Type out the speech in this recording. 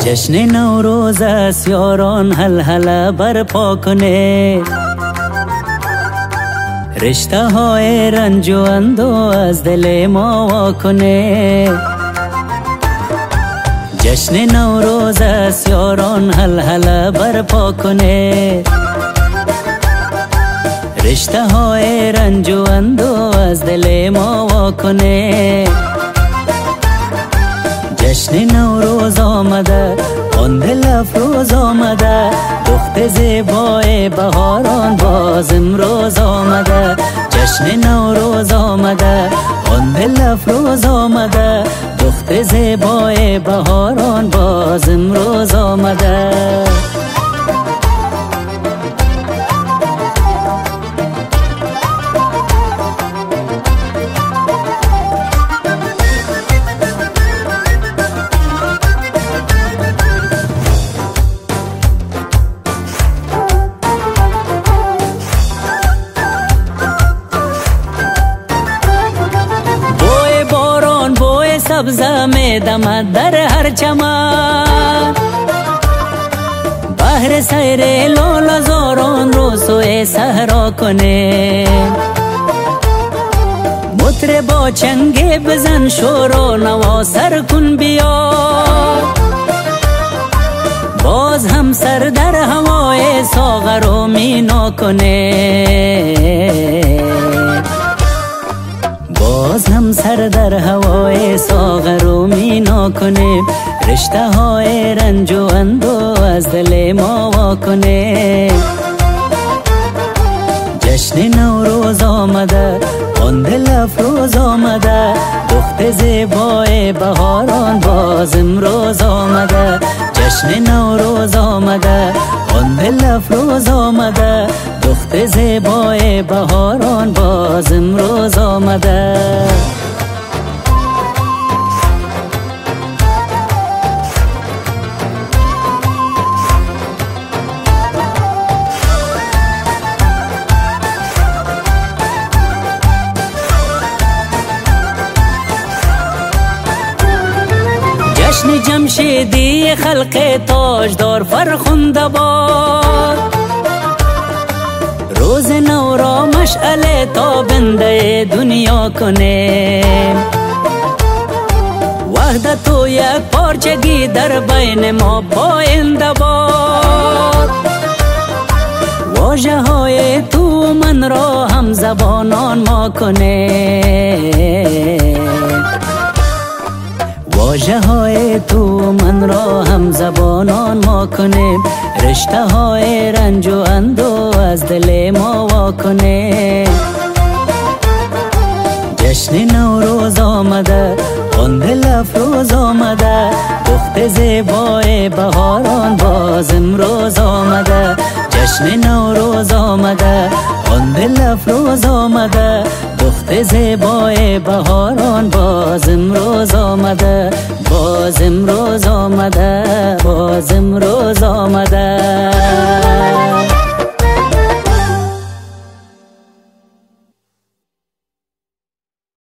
جشن نوروز است یاران هل هل برپا کنه، رشته های رنج و اندو از دل ما وا کنه. جشن نوروز است یاران هل هل برپا کنه، رشته های رنج و اندو از دل ما وا کنه. جشن نوروز آمده، آن دل افروز آمده، دخت زیبای بهاران باز امروز آمده. جشن نوروز آمده، آن دل افروز آمده، دخت زیبای بهاران باز امروز آمده. سبزه می دمد در هر چمن، بهر سیر لال زاران رو سوی صحرا کنه. مطربا چنگ بزن شور و نوا سر کن بیا، باز هم سر در هوای ساغر و مینا کنه. باز هم سر در هوای ساغر و مینا کنه، رشته های رنج و اندو از دل ما وا کنه. جشن نوروز آمده، آن دل افروز آمده، دخت زیبای بهاران باز امروز آمده. جشن نوروز آمده، آن دل افروز آمده، دخت زیبای بهاران باز امروز آمده. جشن جمشیدی خلق تاجدار فرخنده باد، روز نو را مشعل تابنده دنیا کنه. وحدت و یک پارچگی در بین ما پاینده باد، واژه های تو من را هم زبانان ما کنه. واژه های تو من را هم زبانان ما کنه، رشته های رنج و اندو از دل ما وا کنه. جشن نوروز آمده، آن دل افروز آمده، دخت زیبای بهاران باز امروز آمده. جشن نوروز آمده، آن دل افروز آمده، دخت زیبای بهاران باز امروز آمده. باز امروز آمده، باز امروز